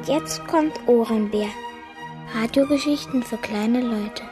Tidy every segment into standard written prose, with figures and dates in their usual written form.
Und jetzt kommt Ohrenbär. Radiogeschichten für kleine Leute.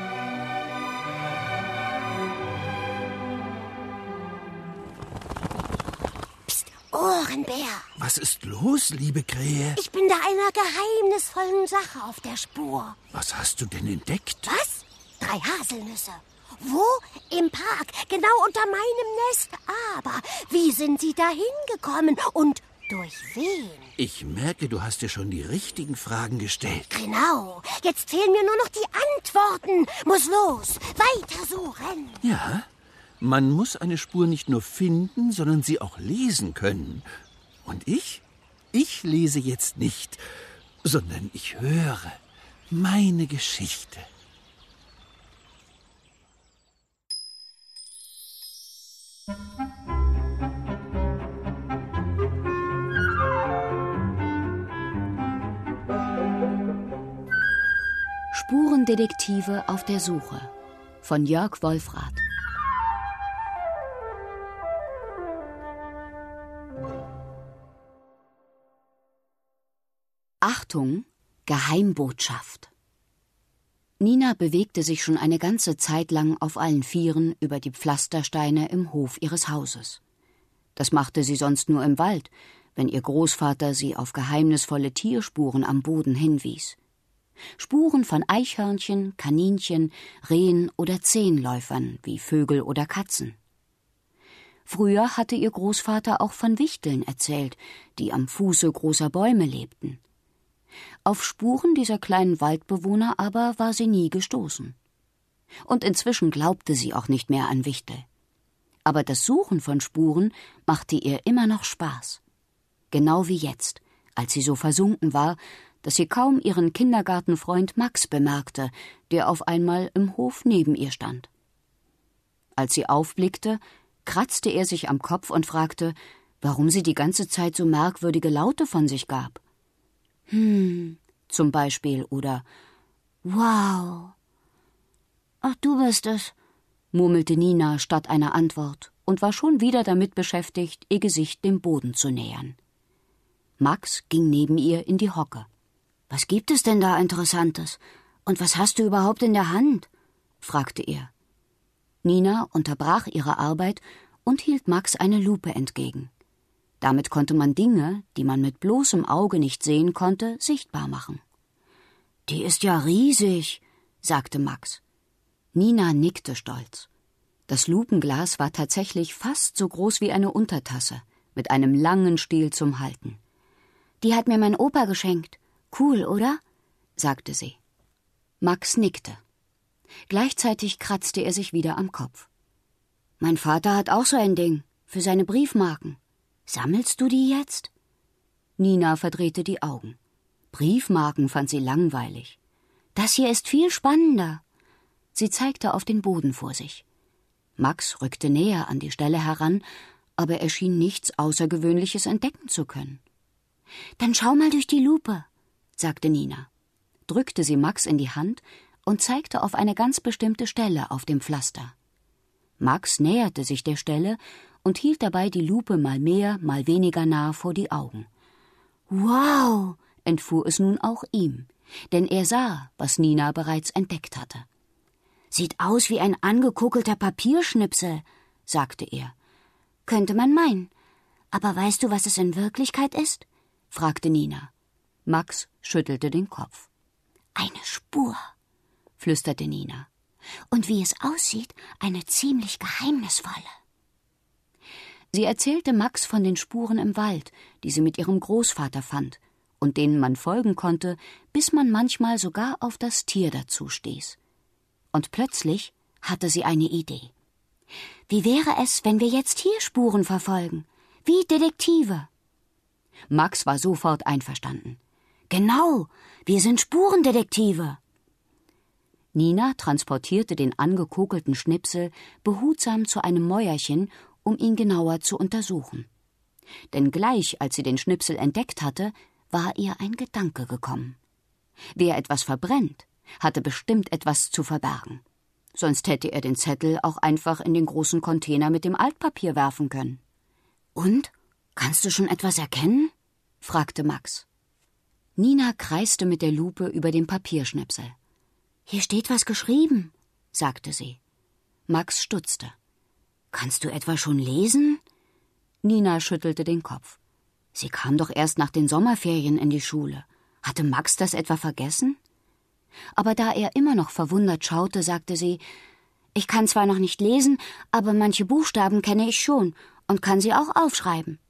Psst, Ohrenbär. Was ist los, liebe Krähe? Ich bin da einer geheimnisvollen Sache auf der Spur. Was hast du denn entdeckt? Was? 3 Haselnüsse. Wo? Im Park, genau unter meinem Nest. Aber wie sind sie da hingekommen und durch wen? Ich merke, du hast dir schon die richtigen Fragen gestellt. Genau. Jetzt fehlen mir nur noch die Antworten. Muss los. Weitersuchen. Ja, man muss eine Spur nicht nur finden, sondern sie auch lesen können. Und ich lese jetzt nicht, sondern ich höre meine Geschichte. Spurendetektive auf der Suche von Jörg Wolfrath. Achtung, Geheimbotschaft. Nina bewegte sich schon eine ganze Zeit lang auf allen Vieren über die Pflastersteine im Hof ihres Hauses. Das machte sie sonst nur im Wald, wenn ihr Großvater sie auf geheimnisvolle Tierspuren am Boden hinwies. Spuren von Eichhörnchen, Kaninchen, Rehen oder Zehnläufern wie Vögel oder Katzen. Früher hatte ihr Großvater auch von Wichteln erzählt, die am Fuße großer Bäume lebten. Auf Spuren dieser kleinen Waldbewohner aber war sie nie gestoßen. Und inzwischen glaubte sie auch nicht mehr an Wichtel. Aber das Suchen von Spuren machte ihr immer noch Spaß. Genau wie jetzt, als sie so versunken war, dass sie kaum ihren Kindergartenfreund Max bemerkte, der auf einmal im Hof neben ihr stand. Als sie aufblickte, kratzte er sich am Kopf und fragte, warum sie die ganze Zeit so merkwürdige Laute von sich gab. Zum Beispiel, oder »Wow! Ach, du bist es«, murmelte Nina statt einer Antwort und war schon wieder damit beschäftigt, ihr Gesicht dem Boden zu nähern. Max ging neben ihr in die Hocke. »Was gibt es denn da Interessantes? Und was hast du überhaupt in der Hand?« fragte er. Nina unterbrach ihre Arbeit und hielt Max eine Lupe entgegen. Damit konnte man Dinge, die man mit bloßem Auge nicht sehen konnte, sichtbar machen. »Die ist ja riesig«, sagte Max. Nina nickte stolz. Das Lupenglas war tatsächlich fast so groß wie eine Untertasse, mit einem langen Stiel zum Halten. »Die hat mir mein Opa geschenkt. Cool, oder?« sagte sie. Max nickte. Gleichzeitig kratzte er sich wieder am Kopf. »Mein Vater hat auch so ein Ding, für seine Briefmarken. Sammelst du die jetzt?« Nina verdrehte die Augen. Briefmarken fand sie langweilig. »Das hier ist viel spannender.« Sie zeigte auf den Boden vor sich. Max rückte näher an die Stelle heran, aber er schien nichts Außergewöhnliches entdecken zu können. »Dann schau mal durch die Lupe«, sagte Nina, drückte sie Max in die Hand und zeigte auf eine ganz bestimmte Stelle auf dem Pflaster. Max näherte sich der Stelle und hielt dabei die Lupe mal mehr, mal weniger nah vor die Augen. »Wow«, entfuhr es nun auch ihm, denn er sah, was Nina bereits entdeckt hatte. »Sieht aus wie ein angekuckelter Papierschnipsel«, sagte er. »Könnte man meinen. Aber weißt du, was es in Wirklichkeit ist?« fragte Nina. Max schüttelte den Kopf. »Eine Spur«, flüsterte Nina. »Und wie es aussieht, eine ziemlich geheimnisvolle.« Sie erzählte Max von den Spuren im Wald, die sie mit ihrem Großvater fand und denen man folgen konnte, bis man manchmal sogar auf das Tier dazu stieß. Und plötzlich hatte sie eine Idee. »Wie wäre es, wenn wir jetzt hier Spuren verfolgen? Wie Detektive?« Max war sofort einverstanden. »Genau, wir sind Spurendetektive.« Nina transportierte den angekokelten Schnipsel behutsam zu einem Mäuerchen, um ihn genauer zu untersuchen. Denn gleich, als sie den Schnipsel entdeckt hatte, war ihr ein Gedanke gekommen. Wer etwas verbrennt, hatte bestimmt etwas zu verbergen. Sonst hätte er den Zettel auch einfach in den großen Container mit dem Altpapier werfen können. »Und? Kannst du schon etwas erkennen?« fragte Max. Nina kreiste mit der Lupe über dem Papierschnipsel. »Hier steht was geschrieben«, sagte sie. Max stutzte. »Kannst du etwa schon lesen?« Nina schüttelte den Kopf. Sie kam doch erst nach den Sommerferien in die Schule. Hatte Max das etwa vergessen? Aber da er immer noch verwundert schaute, sagte sie, »Ich kann zwar noch nicht lesen, aber manche Buchstaben kenne ich schon und kann sie auch aufschreiben.«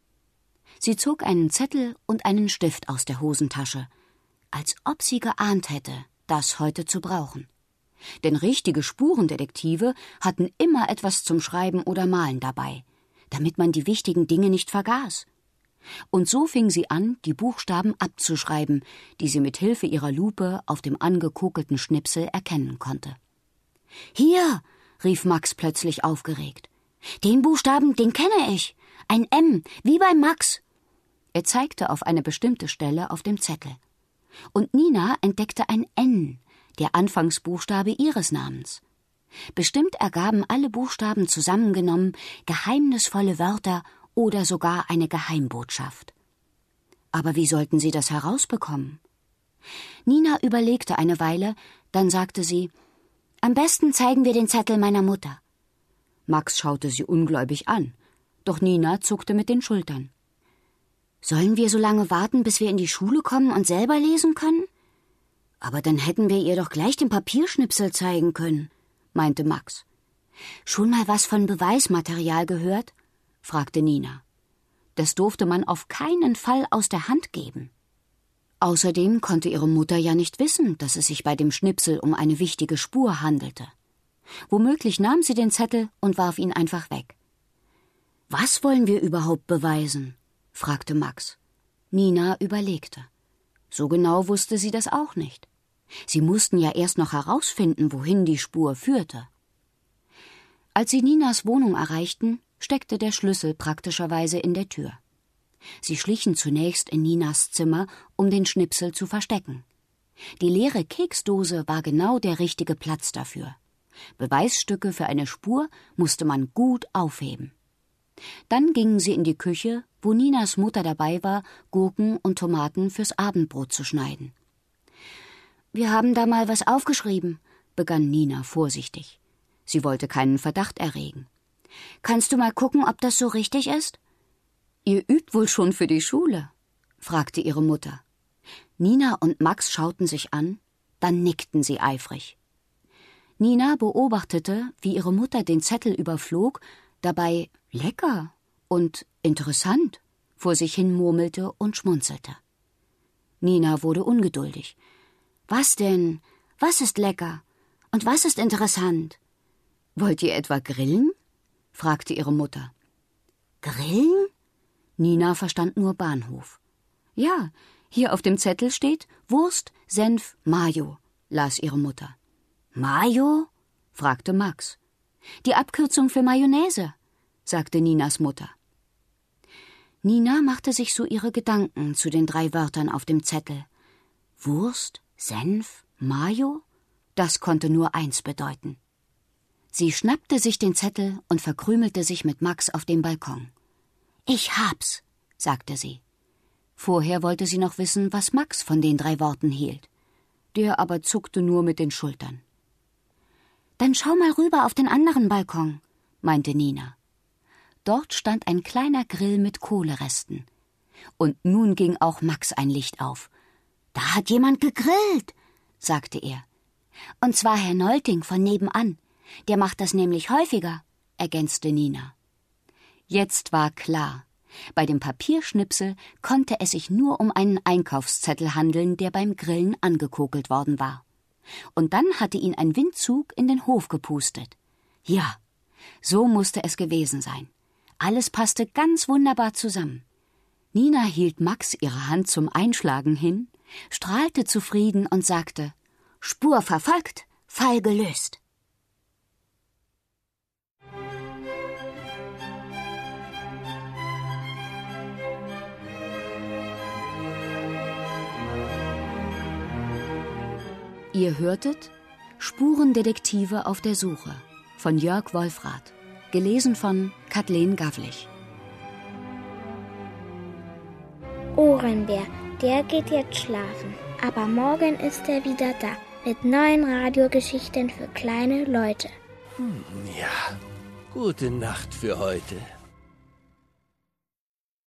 Sie zog einen Zettel und einen Stift aus der Hosentasche, als ob sie geahnt hätte, das heute zu brauchen. Denn richtige Spurendetektive hatten immer etwas zum Schreiben oder Malen dabei, damit man die wichtigen Dinge nicht vergaß. Und so fing sie an, die Buchstaben abzuschreiben, die sie mit Hilfe ihrer Lupe auf dem angekokelten Schnipsel erkennen konnte. »Hier«, rief Max plötzlich aufgeregt, »den Buchstaben, den kenne ich. Ein M, wie bei Max.« Er zeigte auf eine bestimmte Stelle auf dem Zettel. Und Nina entdeckte ein N, der Anfangsbuchstabe ihres Namens. Bestimmt ergaben alle Buchstaben zusammengenommen geheimnisvolle Wörter oder sogar eine Geheimbotschaft. Aber wie sollten sie das herausbekommen? Nina überlegte eine Weile, dann sagte sie, »Am besten zeigen wir den Zettel meiner Mutter.« Max schaute sie ungläubig an, doch Nina zuckte mit den Schultern. »Sollen wir so lange warten, bis wir in die Schule kommen und selber lesen können?« »Aber dann hätten wir ihr doch gleich den Papierschnipsel zeigen können«, meinte Max. »Schon mal was von Beweismaterial gehört?« fragte Nina. Das durfte man auf keinen Fall aus der Hand geben. Außerdem konnte ihre Mutter ja nicht wissen, dass es sich bei dem Schnipsel um eine wichtige Spur handelte. Womöglich nahm sie den Zettel und warf ihn einfach weg. »Was wollen wir überhaupt beweisen?« fragte Max. Nina überlegte. So genau wusste sie das auch nicht. Sie mussten ja erst noch herausfinden, wohin die Spur führte. Als sie Ninas Wohnung erreichten, steckte der Schlüssel praktischerweise in der Tür. Sie schlichen zunächst in Ninas Zimmer, um den Schnipsel zu verstecken. Die leere Keksdose war genau der richtige Platz dafür. Beweisstücke für eine Spur musste man gut aufheben. Dann gingen sie in die Küche, wo Ninas Mutter dabei war, Gurken und Tomaten fürs Abendbrot zu schneiden. »Wir haben da mal was aufgeschrieben«, begann Nina vorsichtig. Sie wollte keinen Verdacht erregen. »Kannst du mal gucken, ob das so richtig ist?« »Ihr übt wohl schon für die Schule?« fragte ihre Mutter. Nina und Max schauten sich an, dann nickten sie eifrig. Nina beobachtete, wie ihre Mutter den Zettel überflog, dabei »lecker« und »interessant« vor sich hin murmelte und schmunzelte. Nina wurde ungeduldig. »Was denn? Was ist lecker? Und was ist interessant?« »Wollt ihr etwa grillen?« fragte ihre Mutter. »Grillen?« Nina verstand nur Bahnhof. »Ja, hier auf dem Zettel steht Wurst, Senf, Mayo«, las ihre Mutter. »Mayo?« fragte Max. »Die Abkürzung für Mayonnaise«, sagte Ninas Mutter. Nina machte sich so ihre Gedanken zu den 3 Wörtern auf dem Zettel. Wurst, Senf, Mayo? Das konnte nur eins bedeuten. Sie schnappte sich den Zettel und verkrümelte sich mit Max auf dem Balkon. »Ich hab's«, sagte sie. Vorher wollte sie noch wissen, was Max von den 3 Worten hielt. Der aber zuckte nur mit den Schultern. »Dann schau mal rüber auf den anderen Balkon«, meinte Nina. Dort stand ein kleiner Grill mit Kohleresten. Und nun ging auch Max ein Licht auf. »Da hat jemand gegrillt«, sagte er. »Und zwar Herr Nolting von nebenan. Der macht das nämlich häufiger«, ergänzte Nina. Jetzt war klar, bei dem Papierschnipsel konnte es sich nur um einen Einkaufszettel handeln, der beim Grillen angekokelt worden war. Und dann hatte ihn ein Windzug in den Hof gepustet. Ja, so musste es gewesen sein. Alles passte ganz wunderbar zusammen. Nina hielt Max ihre Hand zum Einschlagen hin, strahlte zufrieden und sagte, »Spur verfolgt, Fall gelöst.« Ihr hörtet Spurendetektive auf der Suche von Jörg Wolfrath, gelesen von Kathleen Gavlich. Ohrenbär. Der geht jetzt schlafen. Aber morgen ist er wieder da. Mit neuen Radiogeschichten für kleine Leute. Ja, gute Nacht für heute.